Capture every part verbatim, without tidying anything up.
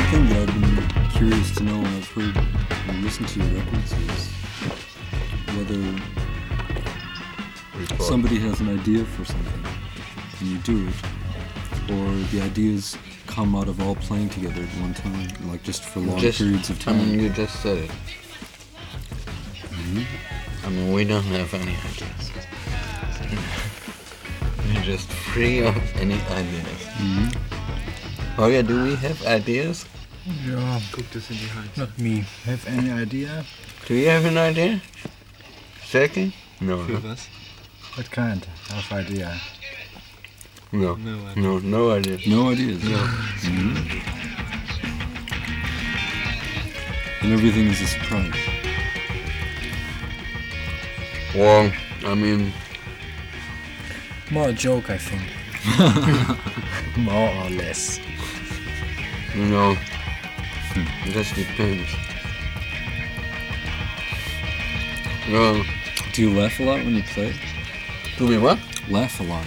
thing that I've been curious to know when I've heard or listened to your records is whether somebody has an idea for something and you do it, or the ideas come out of all playing together at one time, like just for long just, periods of time. I mean, you just said it. Mm-hmm. I mean, we don't have any ideas. We're just free of any ideas. Mm-hmm. Oh yeah, do we have ideas? Ja, Guck das in die Hand. not me. Have any idea? Do you have an idea? Second? No. Für Huh? was? What kind of idea? No. No idea. No, no idea. No ideas. No. Mm-hmm. And everything is a surprise. Well, I mean, More a joke, I think. More or less. you know, it just depends. Well, Do you laugh a lot when you play? do we what? Laugh a lot.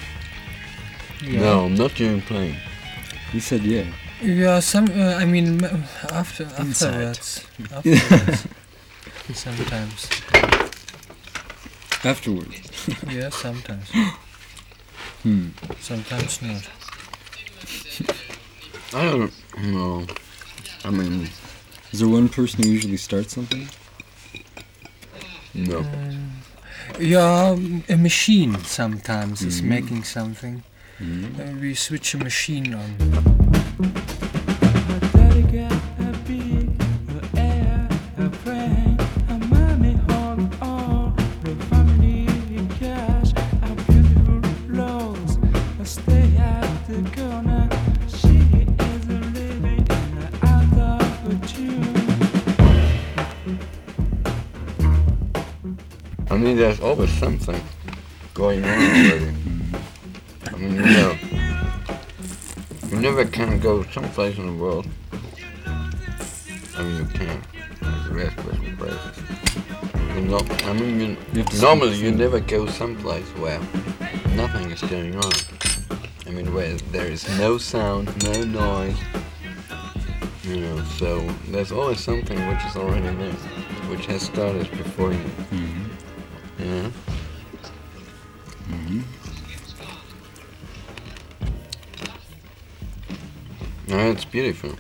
No, not during playing. You said yeah. Yeah, some. Uh, I mean, m- after Inside. afterwards. Afterwards. Sometimes. Afterwards. Yeah, sometimes. Hmm. Sometimes not. I don't know. I mean, Is there one person who usually starts something? no. Yeah, a machine sometimes is Mhm. making something. Mm-hmm. Uh, we switch a machine on. I mean, there's always something going on already. I mean, you know, you never can go someplace in the world. I mean, you can. Like the rest of the places. You know, I mean, you, You have to normally speak you through. never go someplace where nothing is going on. I mean, where there is no sound, no noise. You know, so there's always something which is already there, which has started before you. Mm-hmm. Yeah. Mm-hmm. No, it's beautiful.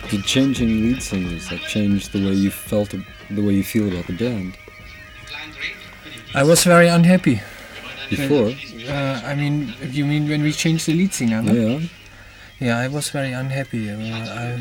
did changing lead singers like change the way you felt, ab- the way you feel about the band I was very unhappy. before? Uh, I mean, you mean when we changed the lead singer? No? Yeah. Yeah, I was very unhappy. Uh, I,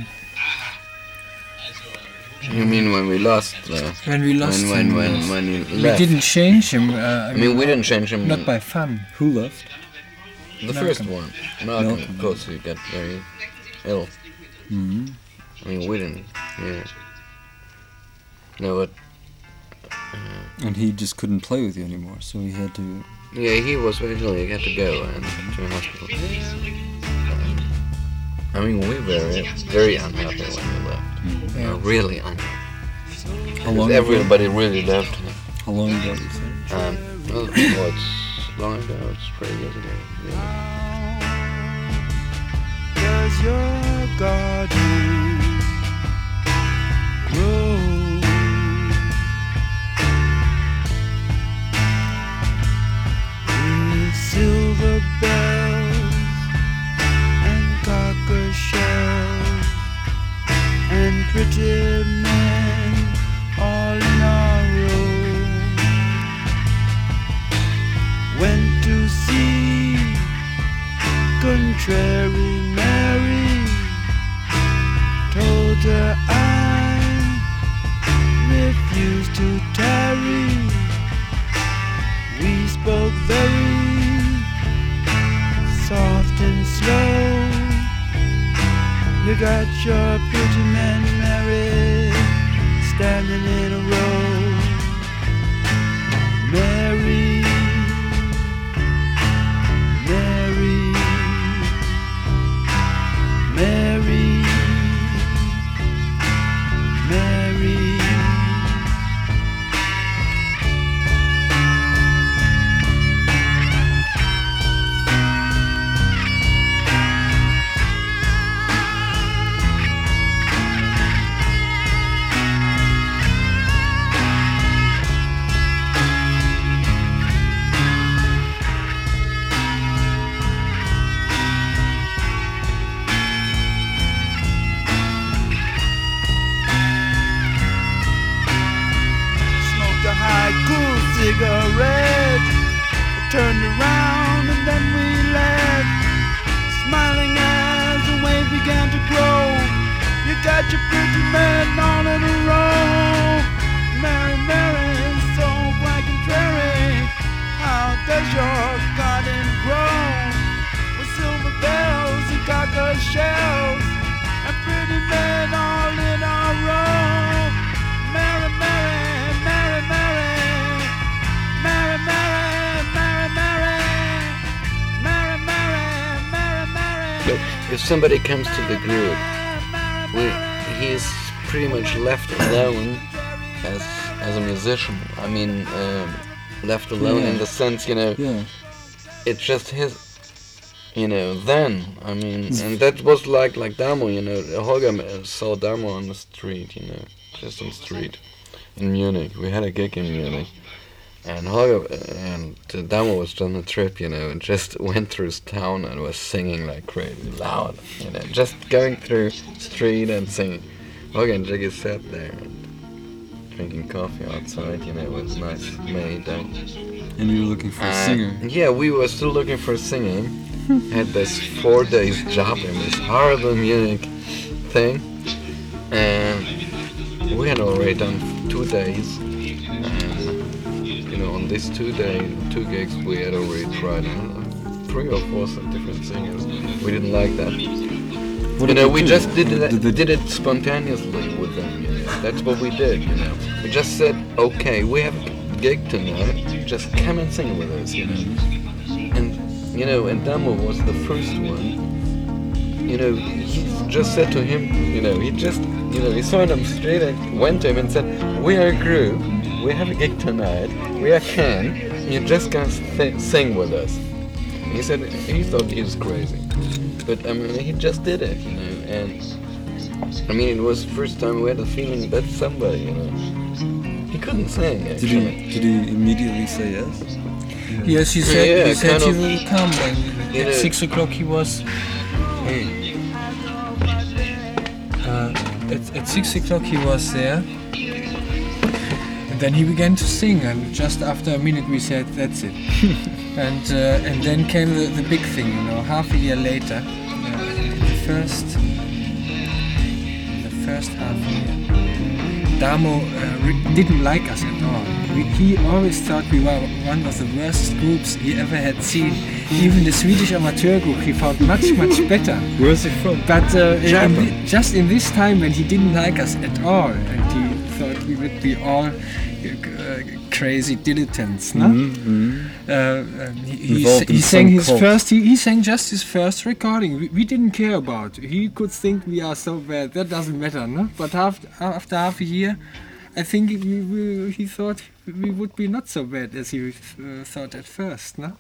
You mean when we lost? Uh, when we lost when when him, when yes. when he we left? didn't change him. Uh, I, I mean, we didn't change him. not by fun. Who left? The Malcolm. first one, Malcolm, Malcolm. of course, he got very ill. hmm I mean, we didn't. Yeah. No, but And he just couldn't play with you anymore, so he had to. yeah, he was very ill. He had to go and to a hospital. Um, I mean, we were very unhappy when he left. Yeah. Uh, really unhappy. How long? Because ago? everybody really loved him. How long ago was that? Um, well, well, it's long ago. It's three years ago. Really. Does your garden grow with silver bells and cocker shells and pretty men all in a row? Went to see contrary Mary, told her I refused to tarry. We spoke very soft and slow. You got your pretty men, Mary, standing in a row. Mary, Mary, Mary, Mary. Smoked a high, cool cigarette. Turned around and then we left, smiling as the wave began to grow. You got your pretty men all in a row. Mary, Mary, so black and dreary. How does your garden grow? With silver bells and cocker shells and pretty men all in a row. Mary, Mary, Mary, Mary, Mary, Mary, Mary, Mary, Mary, Mary, Mary, Mary. Look, if somebody comes to the group, we, he's pretty much left alone as as a musician. I mean, um, left alone in Yeah. the sense, you know, Yeah. it's just his, you know. Then, I mean, and that was like like Damo, you know. Holger uh, saw Damo on the street, you know, just on the street in Munich. We had a gig in Munich, and Holger uh, and uh, Damo was on a trip, you know, and just went through his town and was singing like crazy loud, you know, just going through street and singing. Holger and Jiggy sat there and drinking coffee outside, you know. It was a nice May day. And you were looking for a Uh, singer. Yeah, we were still looking for a singer. Had this four days job in this horrible Munich thing, and we had already done two days. And you know, on these two day, two gigs, we had already tried uh, three or four some different singers. We didn't like that. What You did know, they we do? just did it, Did they- did it spontaneously with them. You know, that's what we did. You know, we just said, okay, we have a gig tonight. Just come and sing with us. You know, and you know, and Damo was the first one. You know, he just said to him, you know, he just, you know, he saw him straight and went to him and said, we are a group. We have a gig tonight. We are Can. You're just gonna th- sing with us. He said he thought he was crazy, but I mean, he just did it. You know, and I mean, it was the first time we had the feeling that's somebody. You know, he couldn't sing Did actually. he? Did he immediately say yes? Yes, he said, Yeah, he, said kind he of, will come. And you at know. six o'clock he was. Uh, at six o'clock he was there. And then he began to sing, and just after a minute we said, that's it. and uh, and then came the, the big thing, you know, half a year later, uh, the first, the first half year. Damo uh, re- didn't like us at all. We, he always thought we were one of the worst groups he ever had seen. Even the Swedish amateur group he found much, much better. Where's it from? But uh, in Japan. the, just in this time when he didn't like us at all, and he thought we would be all uh, crazy dilettantes, no? Mm-hmm. Uh, um, he, he, Involved he in sang some his cult. first. He, he sang just his first recording. We, we didn't care about. He could think we are so bad. That doesn't matter, no? But after after half a year, I think we, we, he thought we would be not so bad as he uh, thought at first, no?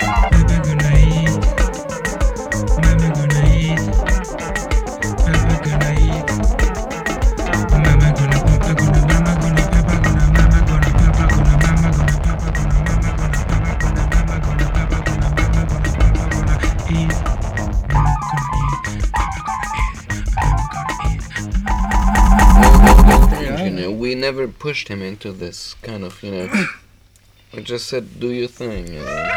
You know, we never pushed him into this kind of, you know. We just said, do your thing, you know.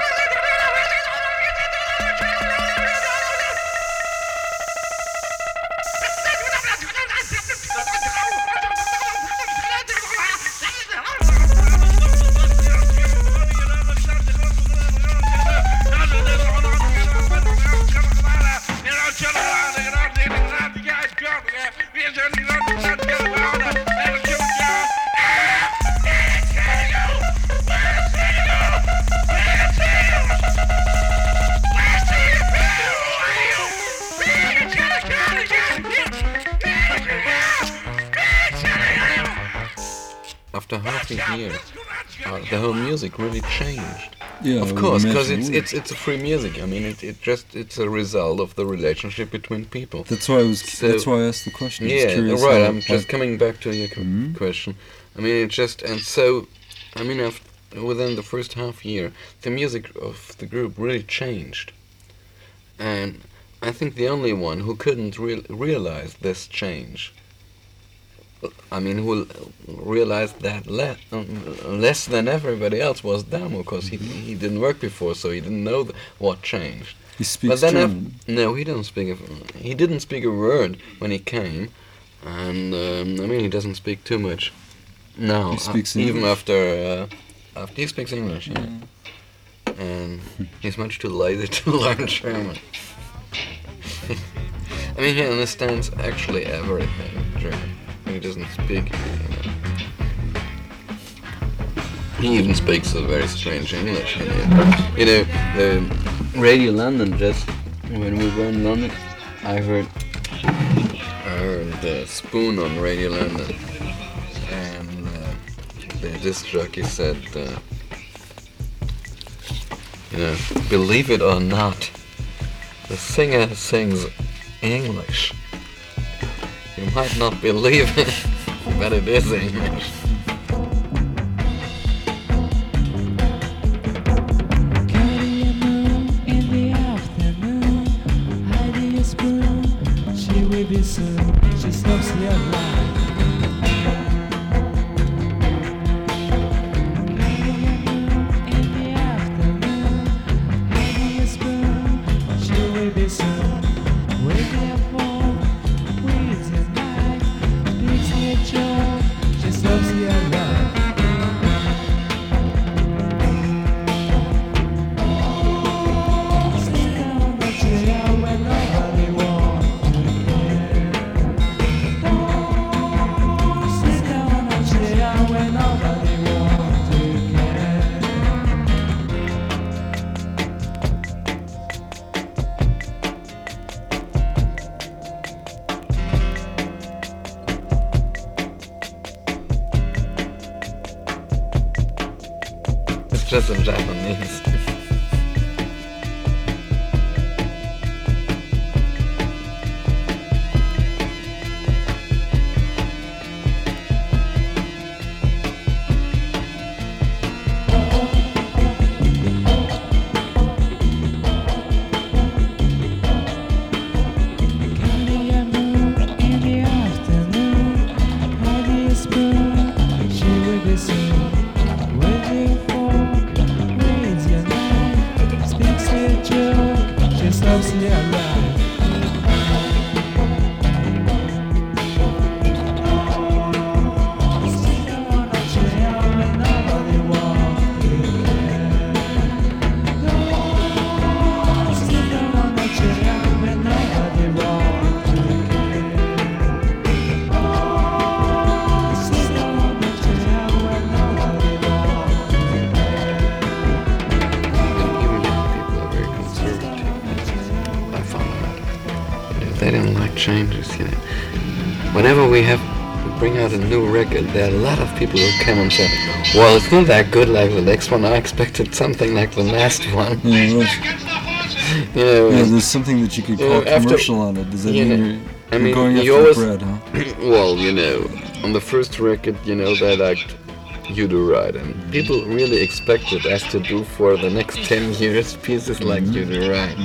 After half a year, uh, the whole music really changed. Yeah, I Of would course, because imagine it's it would. it's it's a free music. I mean, it, it just it's a result of the relationship between people. That's why I was. So- that's why I asked the question. I was Yeah, curious right. how- I'm just how- coming back to your co- Mhm. question. I mean, it just and so, I mean, after, within the first half year, the music of the group really changed, and I think the only one who couldn't real realize this change. I mean, who realized that less, less than everybody else was Damo, because he he didn't work before, so he didn't know th- what changed. He speaks But then, German. af- no, he didn't speak. A, he didn't speak a word when he came, and um, I mean, he doesn't speak too much now. He speaks uh, even English? after uh, after he speaks English, yeah. And he's much too lazy to learn German. I mean, he understands actually everything German. He doesn't speak. You know. He even speaks a very strange English. You know, you know the Radio London. Just when we were in London, I heard I heard the Spoon on Radio London, and uh, the disc jockey said, uh, you know, believe it or not, the singer sings English. You might not believe it, but it is English. In the afternoon, hiding a spoon, she will be soon. She stops your life. In the afternoon, hiding a spoon, she will be soon. Waking up home, with your knife, fixing a job, she stops your life. It's just in Japanese. In the afternoon, just, you know, whenever we have bring out a new record, there are a lot of people who come and say, well, it's not that good like the next one. I expected something like the last one. Yeah, right. You know, Yeah, there's something that you could You call know, after- commercial on it. Does that you mean know, you're, I you're mean, going after you the always- bread, huh? well, you know, on the first record, you know, they liked You Do Right, and people really expected us to do for the next ten years pieces like You Do Right.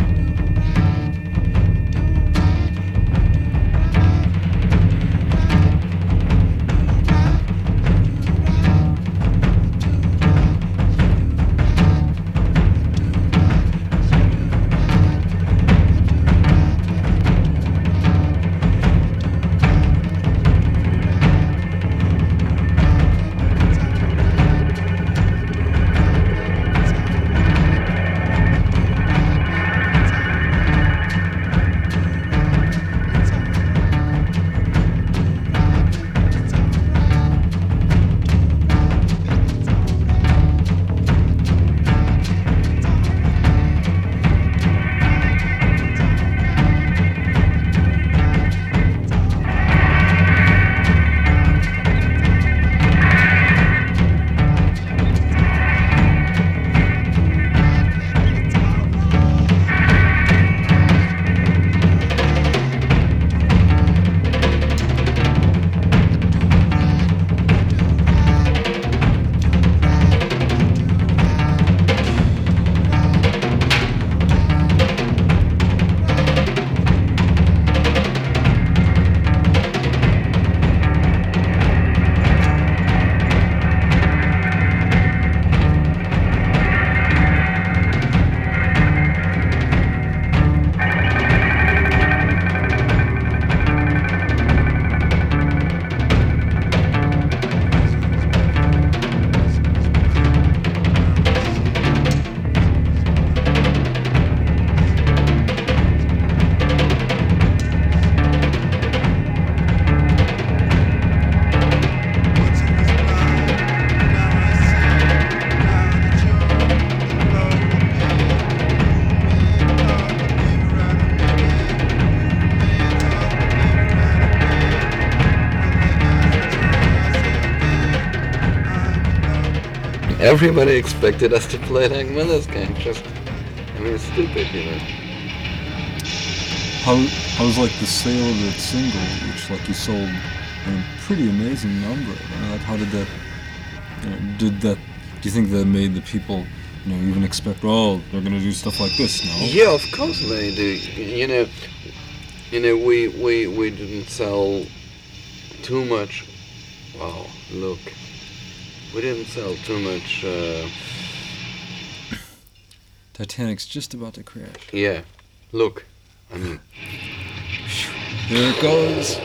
Everybody expected us to play like Miller's Gang. Just, I mean, it's stupid, you know. How how was like the sale of that single, which like you sold a pretty amazing number? Uh, Like how did that? You know, did that? Do you think that made the people, you know, even expect? Oh, they're gonna do stuff like this now. Yeah, of course they do. You know, you know, we we we didn't sell too much. Wow, look, we didn't sell too much. Uh, Titanic's just about to crash. yeah, look, I mean, Here it goes.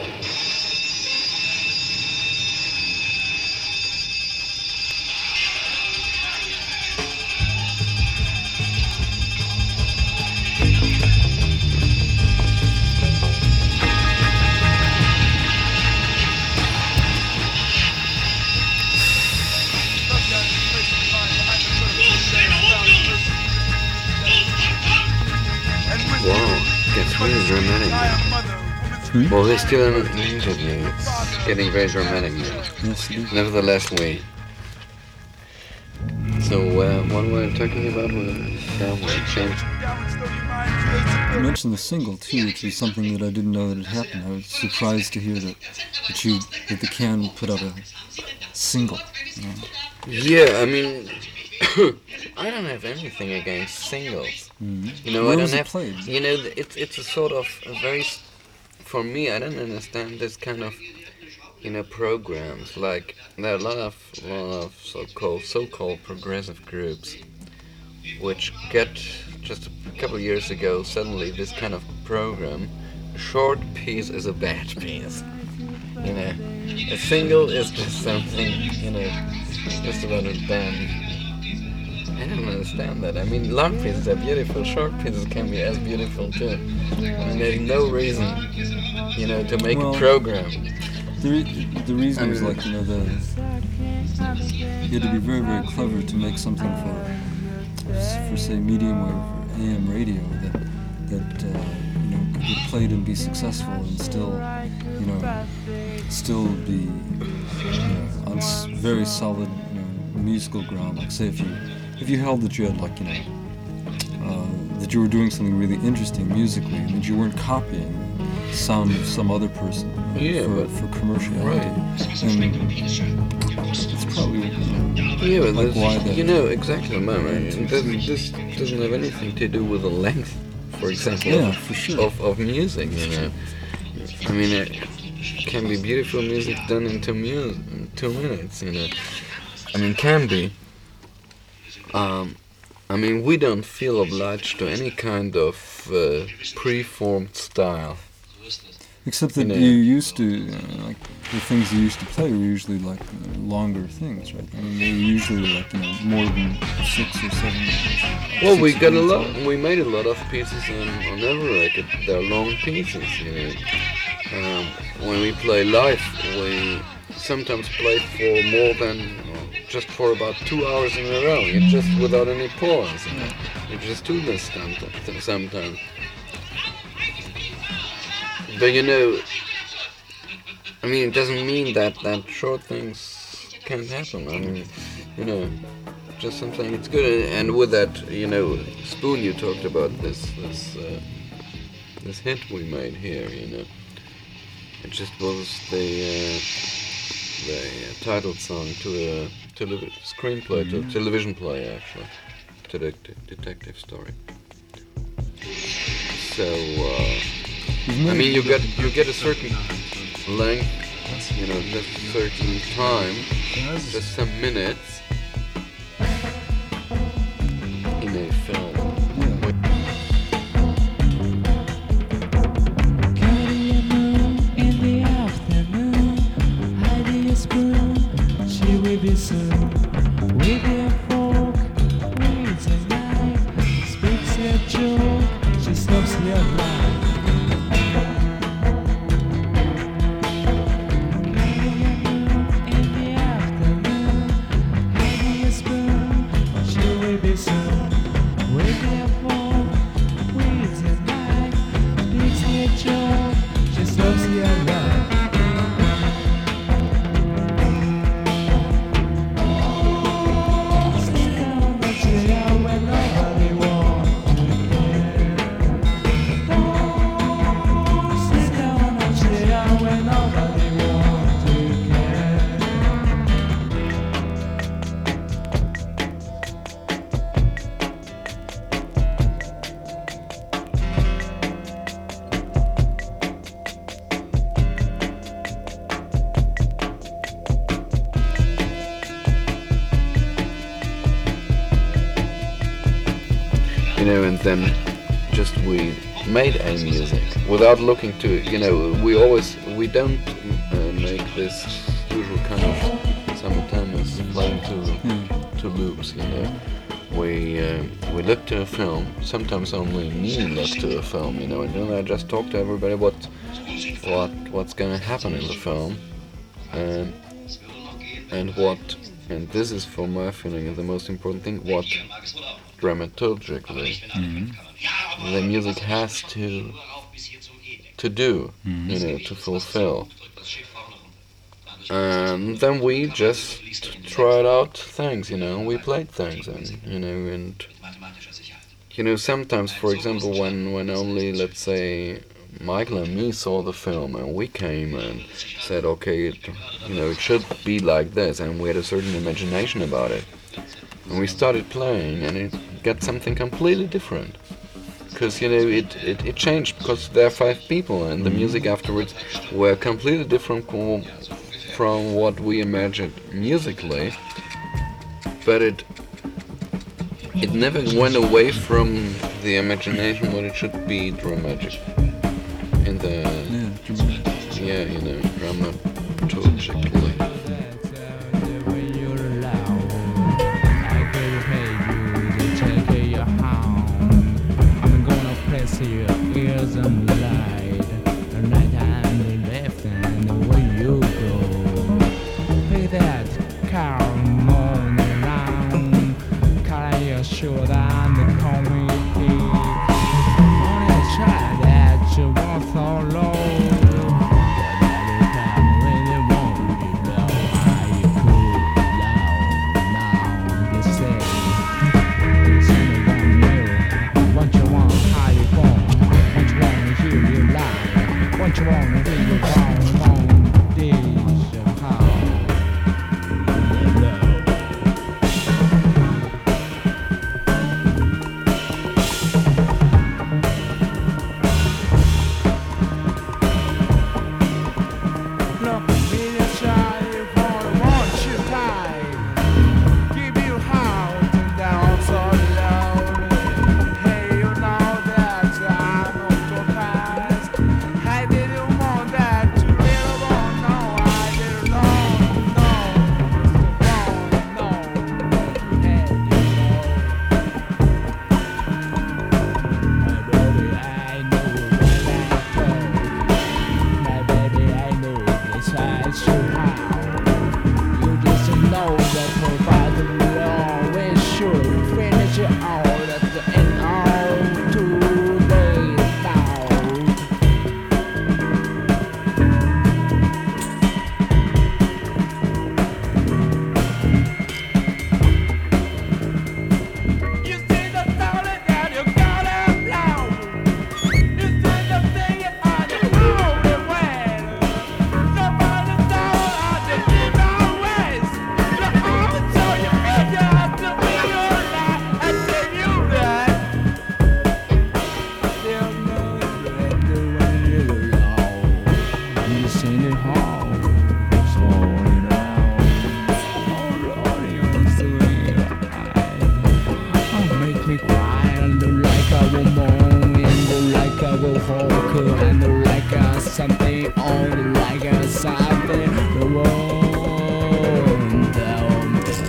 wow, gets really dramatic now. Hmm? Well, they still haven't muted me. It's getting very dramatic now. Yes, it is. Nevertheless, we. So, uh, what we're talking about was Downward Change. You mentioned the single too, which is something that I didn't know that had happened. I was surprised to hear that that you that the Can put out a single. You know. Yeah, I mean, I don't have anything against singles. Mhm. You know, Where I don't was it have. played? You know, it's it's a sort of a very. s- For me, I don't understand this kind of, you know, programs. Like there are a lot of lot of so-called so-called progressive groups, which get just a couple of years ago suddenly this kind of program. A short piece is a bad piece. You know, a single is just something, you know, just about a band. I don't understand that. I mean, long pieces are beautiful. Short pieces can be as beautiful too. I mean, there's no reason, you know, to make Well, a program. The, re- the reason was like, you know, the you had to be very, very clever to make something for, for say, medium wave or A M radio that, that uh, you know, could get played and be successful and still, you know, still be you know, on s- very solid you know, musical ground. Like say if you if you held that you had like you know uh, that you were doing something really interesting musically and that you weren't copying the sound of some other person you know, Yeah, for, but- for commerciality. And it's probably you know, Yeah, but like this- why that you know exactly, man. Right? This, this doesn't have anything to do with the length, for example, Yeah, of, for sure. of, of music. You know, I mean, it can be beautiful music done in two, mu- two minutes. You know, I mean, can be. Um, I mean, we don't feel obliged to any kind of uh, preformed style. Except that You know. you used to, uh, like, the things you used to play were usually, like, uh, longer things, right? I mean, they were usually, like, you know, more than six or seven Well, six we got a minutes lot. long. We made a lot of pieces on, on every record. They're long pieces, you know. Um, when we play live, we sometimes play for more than uh, just for about two hours in a row. You just without any pause. You know. You just do this sometimes. sometimes. But you know, I mean, it doesn't mean that that short things can't happen. I mean, you know, just something. It's good. And with that, you know, Spoon, you talked about this this uh, this hit we made here. You know, it just was the uh, the uh, title song to a tele- screenplay, to a television play actually, to the de- detective story. So. Uh, I mean, you get you get a certain length, you know, just a certain time, just some minutes in a film. Carry a moon in the afternoon. Hiding a spoon, she will be soon. With a fork, with a knife, speaks a joke, she stops your life. In the afternoon, hiding a spoon, she will be soon. With a fork, with a knife, speaks a joke, she stops your life. Sit on the chair when nobody wants to hear. Sit down on the chair when nobody wants to care. You know, and then just we made a music without looking to, you know, we always, we don't uh, make this usual kind of simultaneous playing to, to loops, you know. We uh, we look to a film, sometimes only me look to a film, you know, and then I just talk to everybody what what what's gonna happen in the film, and and what, and this is for my feeling the most important thing, what dramaturgically the music has to to do, you know, to fulfill. And then we just tried out things, you know, we played things, and you know, and you know, sometimes, for example, when when only, let's say, Michael and me saw the film and we came and said, okay, it, you know, it should be like this, and we had a certain imagination about it, and we started playing, and it got something completely different. Because, you know, it, it, it changed because there are five people, and the music afterwards were completely different co- from what we imagined musically, but it it never went away from the imagination what it should be dramatic. In the, Yeah, dramatic. yeah, you know, dramaturgically. When you're loud, I could pay you to take your home. I'm gonna press your ears and light. The right hand left and where you go. Pay that car on around. Carry your shoulder and call me. Wanna try that you teach you how. You just know that provided we always should finish it all at the end of two days now. You see the story that you got it loud. You see the thing on the road and when somebody told on the different ways. The heart so you feel you have to be your life and then you die. Still know that the way you are. You seen it all, so it out. Oh Lord, you're so oh, make me cry and do like I will moan and do like I will hulk and do like I something on like I something the world down.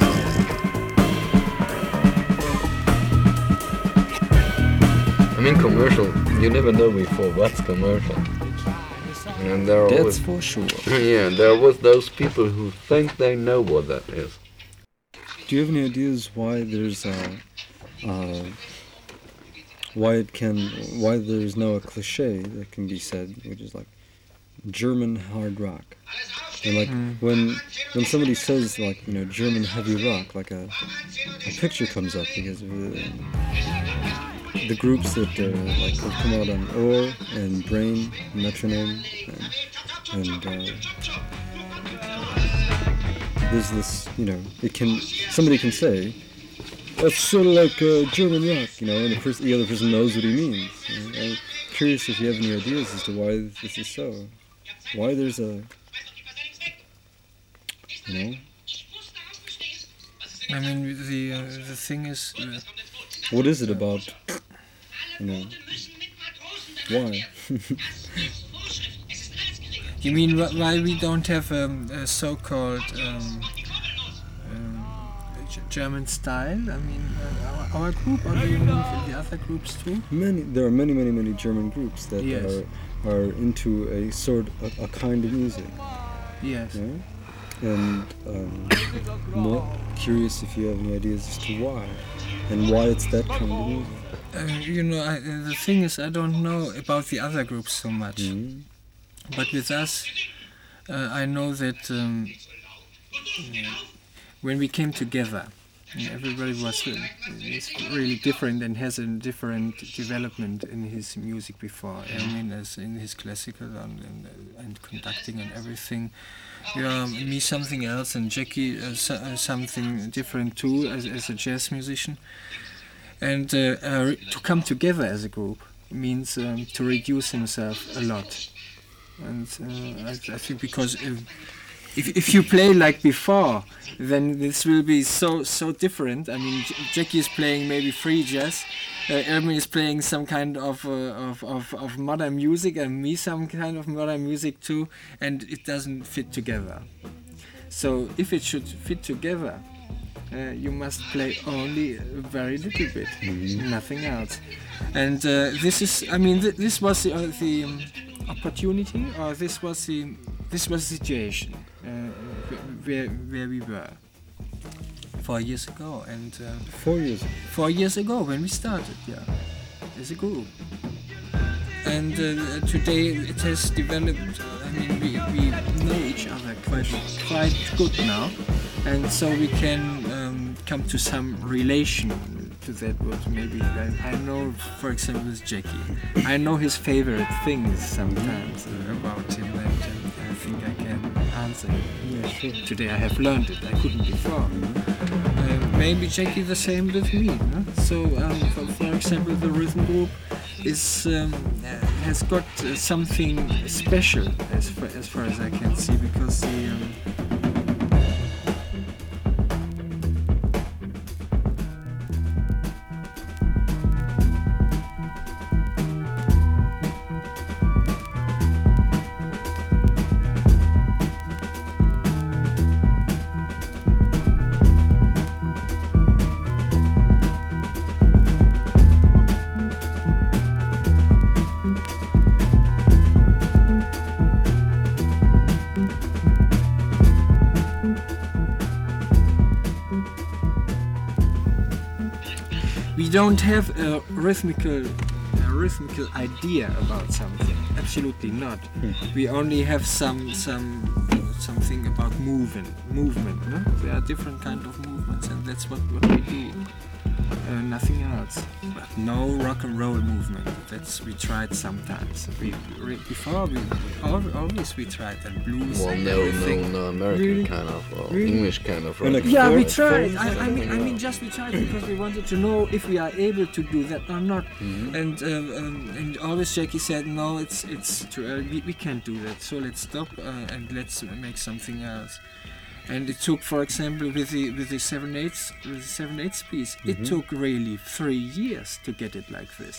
I mean, commercial. You never know before what's commercial. And there are That's always, for sure. yeah, there are always those people who think they know what that is. Do you have any ideas why there's a, uh, why it can, why there's no a cliche that can be said, which is like German hard rock, and like when when somebody says like you know German heavy rock, like a a picture comes up because of the, the groups that uh, like have come out on Ohr and Brain, Metronome, and, and uh, there's this, you know, it can, somebody can say, that's sort of like uh, German rock, you know, and the, pers- the other person knows what he means. You know? I'm curious if you have any ideas as to why this is so. Why there's a, you know, I mean, the uh, the thing is, uh, what is it about, you know, why? you mean wh- why we don't have um, a so-called um, um, G- German style? I mean, uh, our, our group, or do you mean the other groups too? Many, there are many, many, many German groups that Yes. are are into a sort, a, a kind of music. Yes. Yeah? And um, more curious if you have any ideas as to why, and why it's that kind of music. Uh, you know, I, uh, the thing is, I don't know about the other groups so much. Mhm. But with us, uh, I know that um, yeah, when we came together, yeah, everybody was uh, is really different and has a different development in his music before. I mean, as in his classical and, and, uh, and conducting and everything. Yeah, me something else, and Jackie uh, so, uh, something different too, as, as a jazz musician. And uh, uh, to come together as a group means um, to reduce himself a lot. And uh, I, I think because if, if if you play like before, then this will be so so different. I mean, J- Jackie is playing maybe free jazz, uh, Erwin is playing some kind of, uh, of of of modern music, and me some kind of modern music too, and it doesn't fit together. So if it should fit together, uh, you must play only a very little bit, nothing else. And uh, this is, I mean, th- this was the, uh, the um, opportunity, or this was the this was the situation uh, wh- where where we were four years ago, and uh, Four years ago. four years ago when we started, yeah, as a group. And uh, today it has developed. I mean, we, we know each other quite quite good now, and so we can um, come to some relation to that. What maybe I, I know, for example, with Jackie. I know his favorite things sometimes uh, about him, and um, I think I can answer. Yeah, sure. Today I have learned it. I couldn't before. Uh, maybe Jackie the same with me. No? So, um, for, for example, the rhythm group is um, uh, has got uh, something special as far, as far as I can see, because the um, don't have a rhythmical, a rhythmical idea about something. Absolutely not. We only have some some something about moving, movement. No? There are different kind of movements, and that's what, what we do. Uh, nothing else. But no rock and roll movement. That's we tried sometimes. We re, before we al- always we tried and blues. Well, and no, everything. no, no, American Really? kind of, or Really? English kind of. Well, like- rock. Yeah, we Folk- tried. folk I, I something, mean, I yeah. mean, just we tried because we wanted to know if we are able to do that or not. Mhm. And um, um, and always Jackie said, no, it's it's too early. We, we can't do that. So let's stop uh, and let's make something else. And it took, for example, with the with the seven eighths with the seven eighths piece, it took really three years to get it like this.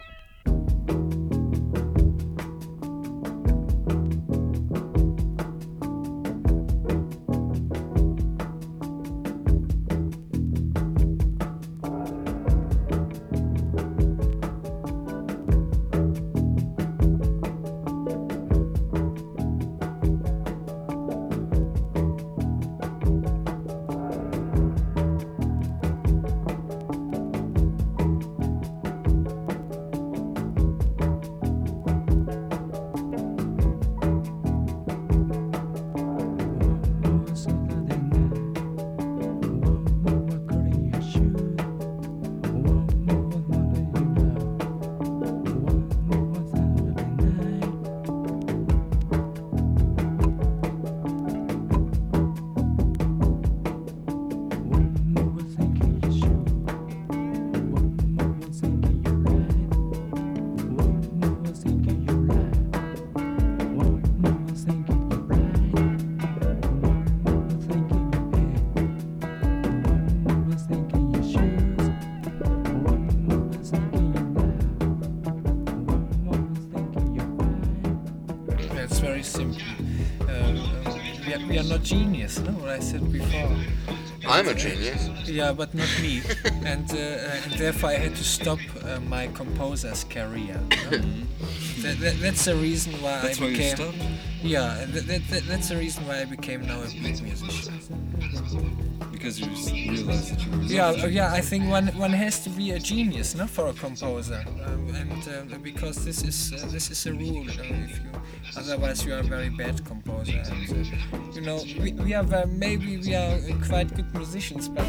It's very simple. Um, we, are, we are not genius, no? What I said before. I'm a genius. Yeah, but not me. and, uh, and therefore I had to stop uh, my composer's career. You know? that, that, that's the reason why That's I why you became. stopped? Yeah, and that, that, that, that's the reason why I became now a blues musician. Because you s- realized that you were. Yeah, uh, yeah. I think one one has to be a genius, no, for a composer, um, and uh, because this is uh, this is a rule. Uh, if you, otherwise, you are a very bad composer. And uh, you know, we, we are very, maybe we are uh, quite good musicians, but.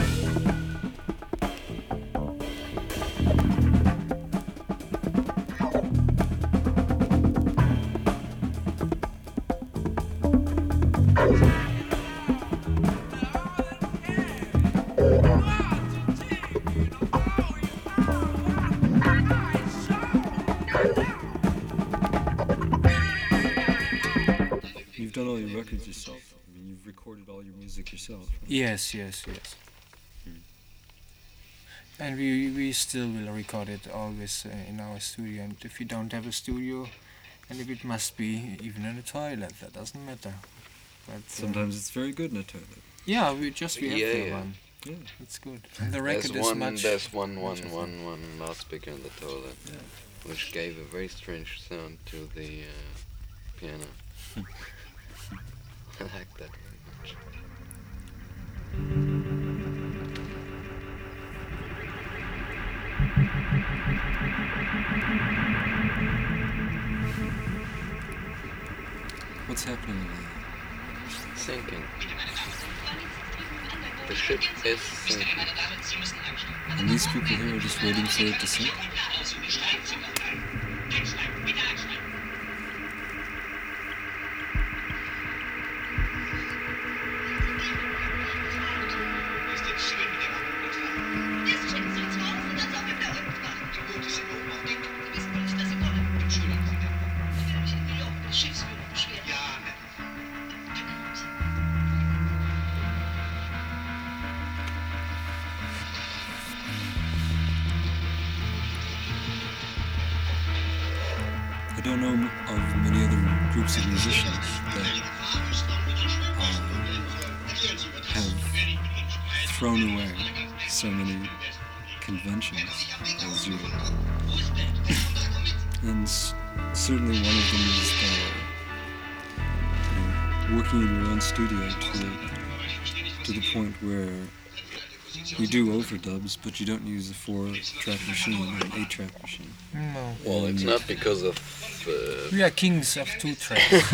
You've done all your records yourself. I mean, you've recorded all your music yourself. Yes, yes, yes. And we we still will record it always uh, in our studio. And if you don't have a studio, and if it must be even in a toilet, that doesn't matter. But uh, Sometimes it's very good in a toilet. yeah, we just we have Yeah, the yeah. one. Yeah. It's good. And the There's record is one, much. there's one, one, much one, one loudspeaker in the toilet, which gave a very strange sound to the uh, piano. I like that very much. What's happening in there? Sinking. The ship is sinking. And these people here are just waiting for it to sink? I don't know m- of many other groups of musicians that um, have thrown away so many conventions as you. And s- certainly one of them is the, you know, working in your own studio to, to the point where you do overdubs, but you don't use a four-track machine or an eight-track machine. No. Well, it's not because of. Uh, We are kings of two tracks.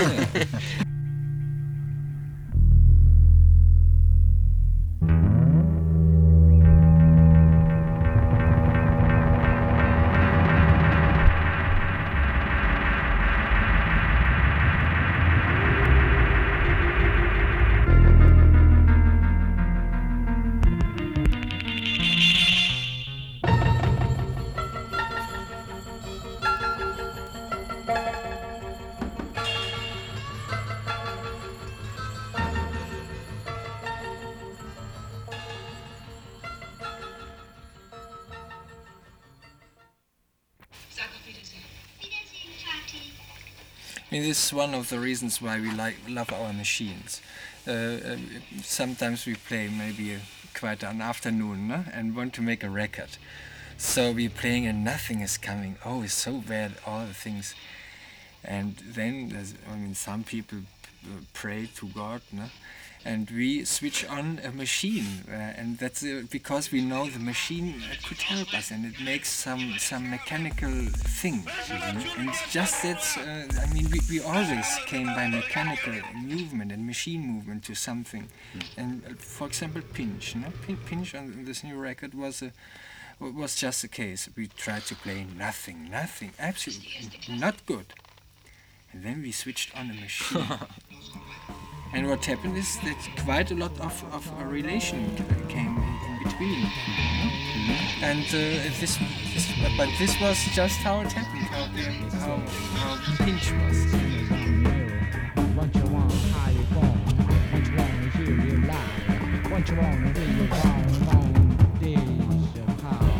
I mean, this is one of the reasons why we like love our machines. Uh, uh, sometimes we play maybe a, quite an afternoon, no? And want to make a record. So we're playing and nothing is coming. Oh, it's so bad, all the things. And then, there's, I mean, some people p- pray to God, no? And we switch on a machine, uh, and that's uh, because we know the machine uh, could help us, and it makes some some mechanical thing. And it's just that, uh, I mean, we, we always came by mechanical movement and machine movement to something. And uh, for example, Pinch, no? Pin- Pinch on this new record was a was just the case. We tried to play nothing, nothing, absolutely not good. And then we switched on a machine. And what happened is that quite a lot of, of a relation came in, in between. And uh, this, this, but this was just how it happened, how, the, how, how Pinch was. What you want, how you born? What you want to hear you lie? What you want to hear you born on this of how?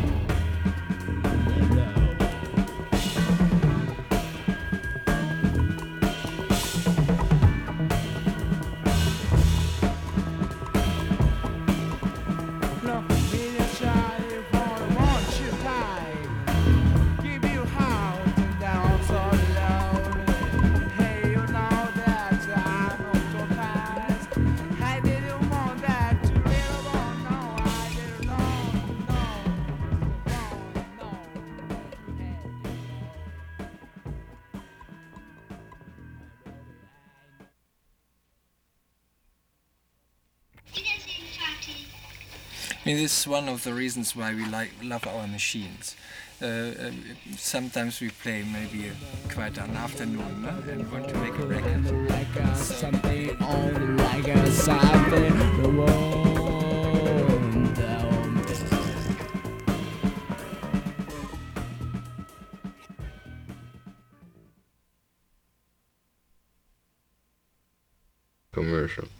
Look, me to try you for a want you time. Give you house and down so low. Hey, you know that I'm not so fast. I didn't want that to really want, no, I didn't know, no, no, no. I mean, this is one of the reasons why we like love our machines. Uh, uh, sometimes we play maybe a, quite an afternoon, no? And want to make a record. Like a something on like a something the world down. commercial.